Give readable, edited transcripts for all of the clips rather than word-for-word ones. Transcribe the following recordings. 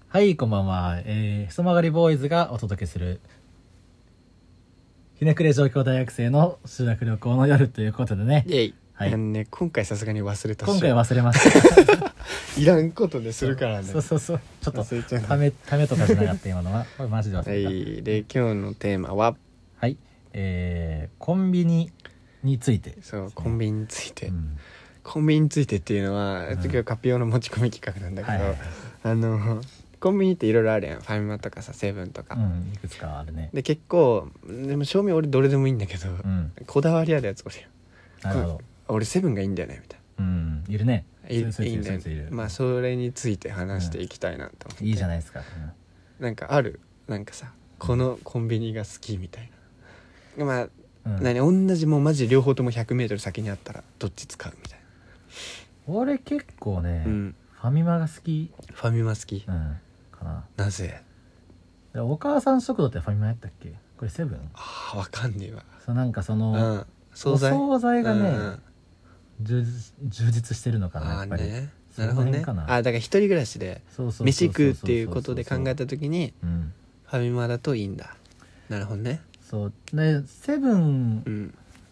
はい、こんばんは。へそ曲がりボーイズがお届けするひねくれ上京大学生の修学旅行の夜ということでね。 イエイ、 はい、 ね、今回さすがに忘れたし、 今回忘れましたいらんことでするからね。 そうちょっと忘れちゃうためとかじゃなかった今のはこれマジで忘れた。 はい、で今日のテーマは、 はい、コンビニについて、 そう、コンビニについて、 うん、 コンビニについてっていうのは、今日カピオの持ち込み企画なんだけど、 はいコンビニっていろいろあるやん。ファミマとかさ、セブンとか、 うん、いくつかあるね。 で結構でも正味俺どれでもいいんだけど、 うん、 こだわりあるやつおるやん。 なるほど。 俺セブンがいいんだよねみたいうん、いるね。 な。いいんだよいね。 る。 まあそれについて話していきたいなと思って、 いいじゃないですか。 なんかある、なんかさ、このコンビニが好きみたいな。まあ、同じ、もうマジ両方とも 100m 先にあったらどっち使うみたいな。俺結構ね、 な。うん。 ファミマが好き。 ファミマ好き。 かな。 なぜ？ お母さん食堂ってファミマやったっけ？これセブン？ ああ、わかんねえわ。 なんかその、 うん。 惣菜がね、 うん充実してるのかな、やっぱり。 ね、なるほどね。 だから一人暮らしで飯食うっていうことで考えた時にファミマだといいんだ。なるほどね。 そうでセブン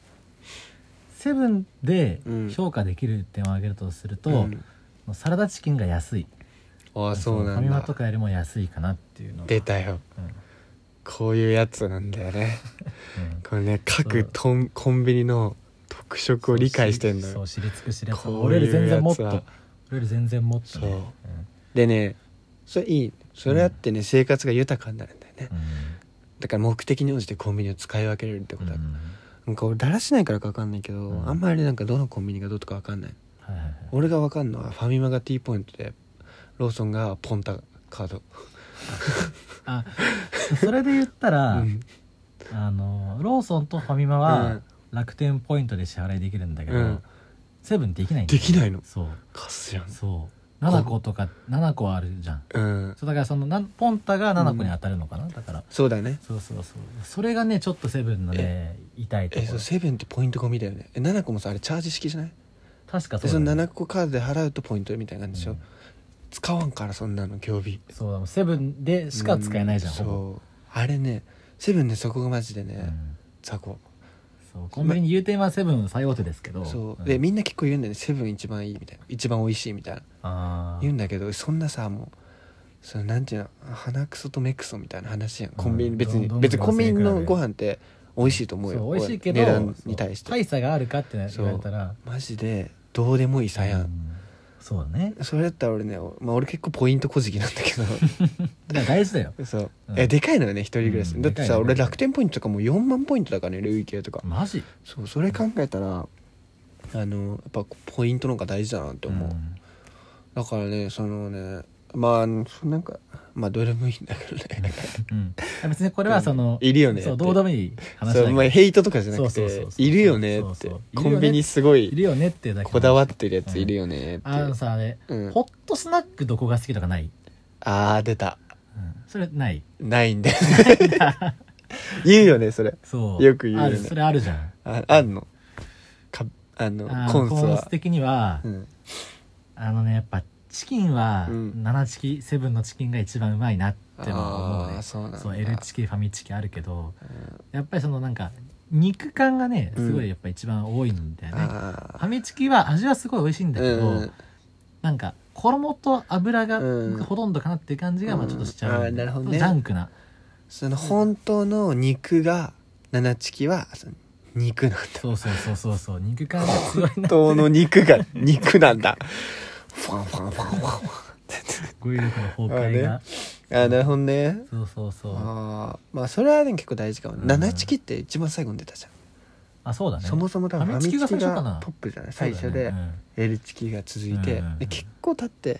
で評価できる点を挙げるとすると、サラダチキンが安い。 ああ、そうなんだ。 ファミマとかよりも安いかなっていうのが出たよ、こういうやつなんだよね、これね、各コンビニの特色を理解してんのよ。 そう、知り尽くしれそう。俺より全然もっとね。 でね、それいい。それあってね、生活が豊かになるんだよね、だから目的に応じてコンビニを使い分けれるってことだ、なんか俺だらしないからか分かんないけど、あんまりなんかどのコンビニがどうとか分かんない、俺が分かんのはファミマが T ポイントでローソンがポンタカードあ、それで言ったら、ローソンとファミマは楽天ポイントで支払いできるんだけど、セブンできないんだよ。 できないの？ そう、 カスやん。 そう7個とか7個あるじゃん、そうだからそのポンタが7個に当たるのかな、だからそうだね。 それがねちょっとセブンのね痛いところ。 セブンってポイント込みだよね。7個もさ、あれチャージ式じゃない？ 確かそうだね。 その7個カードで払うとポイントみたいなんでしょ、使わんからそんなの競技。 そう、セブンでしか使えないじゃん、ほぼ。 そう、あれね、セブンね、そこがマジでね、雑魚。 そう、コンビニ言うてはセブン最大手ですけど、 そうで、みんな結構言うんだよね、セブン一番いいみたいな、一番美味しいみたいな言うんだけど、そんなさ、もうそのなんていうの、鼻クソと目クソみたいな話やん。コンビニ別にコンビニのご飯って美味しいと思うよ。 美味しいけど値段に対して大差があるかって言われたらマジでどうでもいい差やん。 そうだね。 それだったら俺ね、俺結構ポイント小じきなんだけどだから大事だよ。 そう、でかいのよね、一人暮らし、だってさ、俺楽天ポイントとかも4万ポイントだからね、累計とか。 マジ？ そう、それ考えたらやっぱポイントの方が大事だなって思う、だからね、そのね、まあなんかまあどれもいいんだけどね別にこれはそのいるよね、 そう、どうでもいい話だけど、 まあ、ヘイトとかじゃなくて、いるよねって、コンビニすごいいるよねってだけこだわってるやついるよねって。 さ、あれホットスナックどこが好きとかない？ あー出た、 それない？ ないんだよ言うよねそれ。そうよく言うよね。 それあるじゃん。 あんのか、コンス的にはやっぱチキンは7チキセブンのチキンが一番うまいなって思うね。そう、 L チキファミチキあるけど、やっぱりそのなんか肉感がねすごいやっぱ一番多いんだよね。ファミチキは味はすごい美味しいんだけど、なんか衣と油がほとんどかなっていう感じがまあちょっとしちゃう。なるほどね。ジャンクな、その本当の肉が7チキは肉なんだ。 そう肉感が強いな。 本当の肉が肉なんだ。ファンファンファンファン語彙力の崩壊が。 なるほどね。 そう。 まあそれはね結構大事かも。7チキって一番最後に出たじゃん。 あ、そうだね。 そもそも多分ファミチキがトップじゃない、最初で L チキが続いて、で結構経って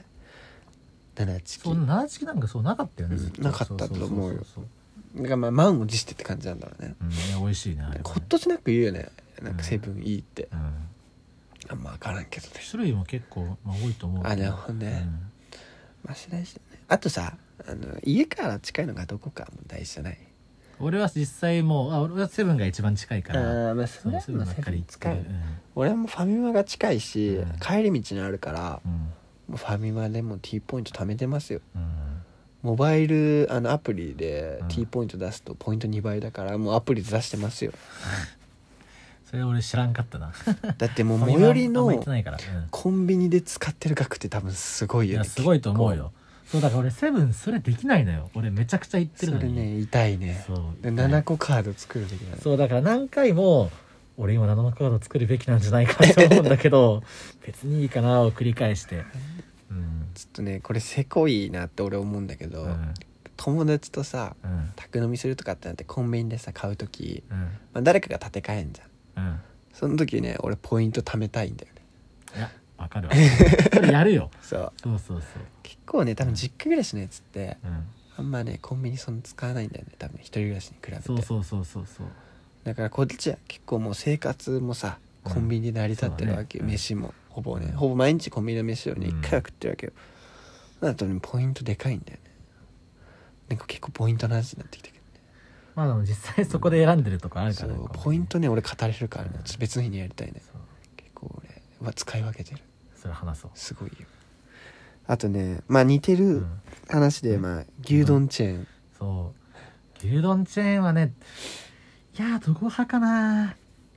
7チキ。 そう、7チキなんかそうなかったよね。 なかったと思うよ。だからまあ満を持してって感じなんだろうね。 美味しいね。 ホットスナック言うよね、なんかセブンいいって。あんま分からんけどね。 種類も結構多いと思う。 なるほどね。まあ大事だね。あとさ、家から近いのがどこかも大事じゃない？ 俺は実際もう俺はセブンが一番近いから、 まあそれはセブンばっかり近い。 俺もファミマが近いし、帰り道にあるから、もうファミマでも T ポイント貯めてますよ。 モバイルアプリでうん T ポイント出すとポイント2倍だから、もうアプリで出してますよ。 それ俺知らんかったな。 だってもうファミ最寄りマあんま行のってないから、うんコンビニで使ってる額って多分すごいよね。 いやすごいと思うよ。そうだから俺セブンそれできないのよ。俺めちゃくちゃ行ってるのに。 それね痛いね。 そうで7個カード作るべきだね。 そうだから何回も俺今7のカード作るべきなんじゃないかと思うんだけど別にいいかなを繰り返して、うんちょっとねこれせこいなって俺思うんだけど、 うん友達とさうん宅飲みするとかってなってコンビニでさ買う時、 うんまあ、誰かが立て替えんじゃん。 うんその時ね俺ポイント貯めたいんだよね。 いやわかるわそれやるよ。 そうそうそうそう結構ね多分実家暮らしのやつってうんあんまねコンビニそんな使わないんだよね多分一人暮らしに比べて。 そうそうそうそうそうだからこっちは結構もう生活もさコンビニで成り立ってるわけよ、 そうだね飯もほぼね、 うんほぼ毎日コンビニの飯をねうん 1回は食ってるわけよ。だとねポイントでかいんだよね。なんか結構ポイントの話になってきたけどね。 まあでも実際そこで選んでるとこあるからねそうポイントね俺語れるからね、 うんちょっと別の日にやりたいね。 そう結構俺は使い分けてる。 それ話そう。 すごいよ。あとねまあ似てるうん話で、まあ牛丼チェーン、 そう牛丼チェーンはねいやどこ派かな。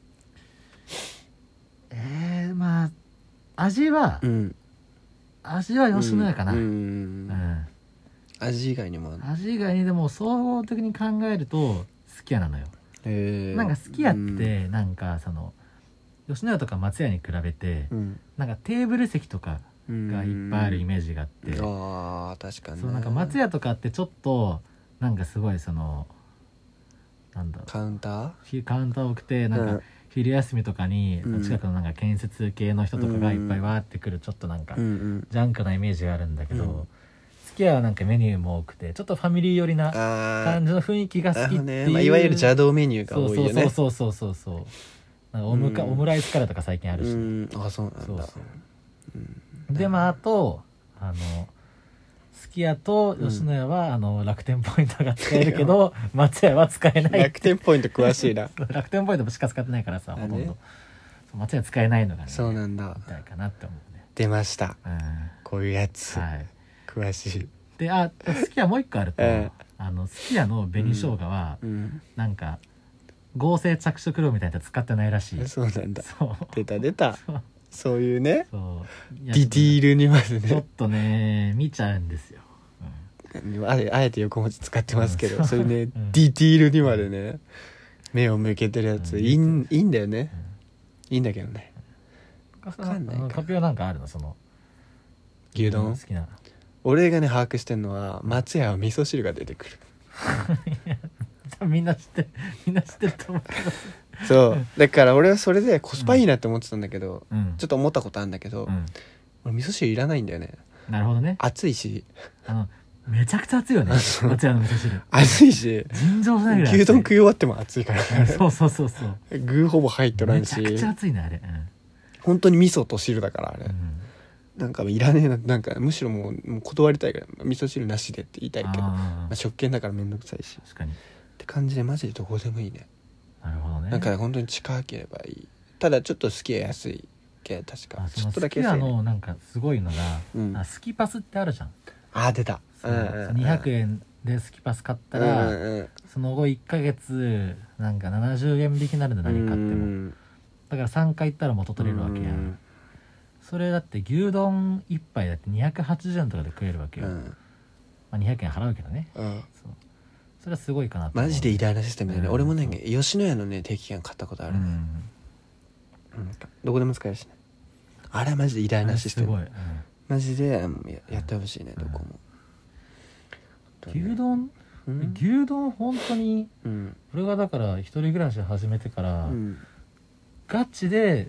まあ味は、 うん味は吉野家かな、 うんうん味以外にもあるの。 味以外にでも総合的に考えるとすき家なのよ。なんかすき家ってなんかその吉野家とか松屋に比べてうんなんかテーブル席とかがいっぱいあるイメージがあって、 あー確かにね。 そうなんか松屋とかってちょっとなんかすごいそのなんだろカウンターうカウンター多くてなんか昼休みとかにうん近くのなんか建設系の人とかがいっぱいわーってくるちょっとなんかうんジャンクなイメージがあるんだけうんど、すき家はなんかメニューも多くてちょっとファミリー寄りなあ感じの雰囲気が好きっていう、 ね、まあ、いわゆる邪道メニューが多いよね。 そうそうそうそうなんかうんオムライスカレーとか最近あるし、 あそうなんだ。 そうそうでまああとすき家と吉野家は、楽天ポイントが使えるけど松屋は使えない楽天ポイント詳しいな。 楽天ポイントしか使ってないからさあほとんどねそう松屋使えないのがねそうなんだ。 みたいかなって思うね。 出ました。 うんこういうやつ、 はい詳しい。 ですき家もう一個あると、 うんすき家の紅生姜は、 うん。 なんか合成着色料みたいなやつ使ってないらしい。 そうなんだ。 そう出た出た。 そうそういうね。 そうディティールにまでちょっね。 とね見ちゃうんですよ、 あえて横文字使ってますけど、 うんそういうね、 うんディティールにまでね、目を向けてるやつ、 うんいいんだよね。いいんだけどね。 わかんないかタピオなんかあるのその牛丼好きな俺がね把握してんのは松屋は味噌汁が出てくる。 みんな知ってると思うけどそうだから俺はそれでコスパいいなって思ってたんだけど、 うんちょっと思ったことあるんだけど、 うん俺味噌汁いらないんだよね。 なるほどね。 熱いしめちゃくちゃ熱いよね松屋の味噌汁熱いし尋常じゃないぐらい熱い牛丼食い終わっても熱いからそうそうそうそう具ほぼ入っとらんめちゃくしちゃ熱いねあれ、 本当に味噌と汁だからあれ、 うんなんかいらねえな。なんかむしろもう断りたいから味噌汁なしでって言いたいけど、まああ、食券だからめんどくさいし確かにって感じでマジでどこでもいいね。 なるほどね。 なんか本当に近ければいい。ただちょっと好きや安いけ確かちょっとだけ安い、 好きなね、 のなんかすごいのが、 うんスキパスってあるじゃん。 出た。 そう200円でスキパス買ったら、その後1ヶ月なんか70円引きになるんだ何買っても。だから3回行ったら元取れるわけやん。それだって牛丼1杯だって280円とかで食えるわけよ。まあ、200円払うけどね。そうそれはすごいかなと思う。 マジで偉大なシステムだよね、俺もねそう吉野家のね定期券買ったことあるね、どこでも使えるしね。あれはマジで偉大なシステム。 すごい、 マジでやってほしいね、どこも。 牛丼、牛丼本当に、俺がだから一人暮らし始めてから、ガチで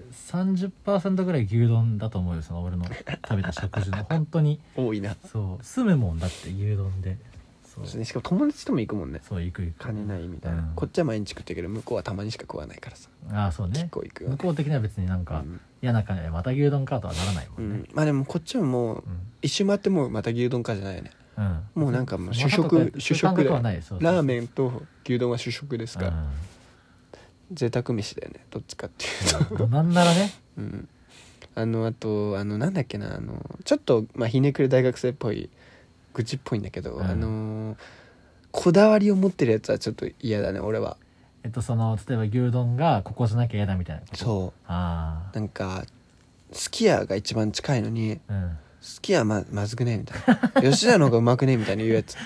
30% ぐらい牛丼だと思うよ、その俺の食べた食事の本当に多いな。 そう住むもんだって牛丼で。そうしかも友達とも行くもんね。 そう行く金ないみたいな、こっちは毎日食ってるけど向こうはたまにしか食わないからさ。 ああそうね。 結構行くよ、 向こう的には別になんか、嫌な感じでまた牛丼かとはならないもんね。 まあでもこっちはもう、一周回ってもうまた牛丼かじゃないよね。もうなんかもう主食でラーメンと牛丼は主食ですから、贅沢飯だよねどっちかっていうとなんならね、 あとなんだっけなちょっとまあひねくれ大学生っぽい愚痴っぽいんだけど、 うん、 こだわりを持ってるやつはちょっと嫌だね俺は。 その例えば牛丼がここじゃなきゃ嫌だみたいなこと。 そう、 あなんかすき家が一番近いのに、 あ、うん、 すき家まずくねみたいな吉田の方がうまくねみたいな言うやつ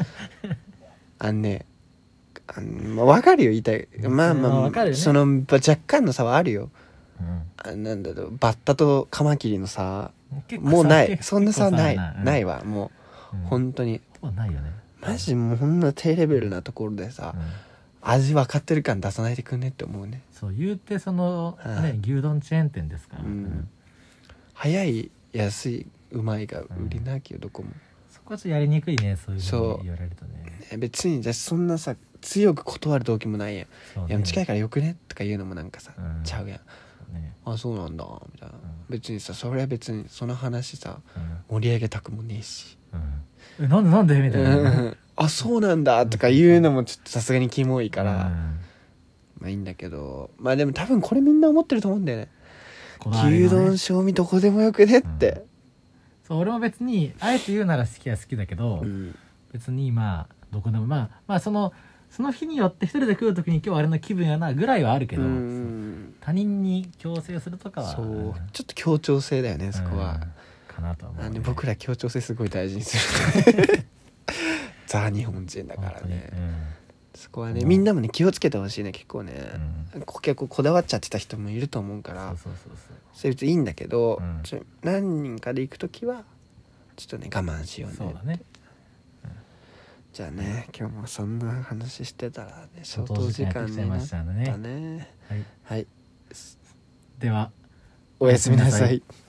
ね、まあ、分かるよ言いたい、まあまあ、 分かるよね、 その若干の差はあるよ。 うん、 なんだろうバッタとカマキリの差結構もうない結構そんな差はない、 うん、 ないわもう、 うん、 本当にほぼないよね。 マジもうこんな低レベルなところでさ、 うん、 味分かってる感出さないでくんねって思うね。 そう言うてその、ね、牛丼チェーン店ですから、 うん、早い安いうまいが売りなきゃどこも、 そこはちょっとやりにくいね、そういうふうに言われるとね。 別にじゃあそんなさ強く断る動機もないやん、 そうね、 いや近いからよくねとか言うのもなんかさ、 うん、 ちゃうやん、 ね、 あそうなんだみたいな、 うん、 別にさそれは別にその話さ、 うん、 盛り上げたくもねえし、 うん、なんでみたいな、 あそうなんだとか言うのもちょっとさすがにキモいから、 うん、 まあいいんだけど、まあでも多分これみんな思ってると思うんだよね、 ね、 牛丼賞味どこでもよくねって、 うん、そう俺も別にあえて言うなら好きは好きだけど、 うん、 別にまあどこでもまあその日によって一人で食う時に今日あれの気分やなぐらいはあるけど、他人に強制するとかは、 そうちょっと協調性だよねそこは、 かなとは思う、ね、 僕ら協調性すごい大事にするザ日本人だからね、そこはねみんなもね気をつけてほしいね結構ね、結構こだわっちゃってた人もいると思うから、それ別にいいんだけど、何人かで行く時はちょっとね我慢しようね。 そうだね、 じゃあね今日もそんな話してたらね相当時間になったね。はい、 ではおやすみなさい。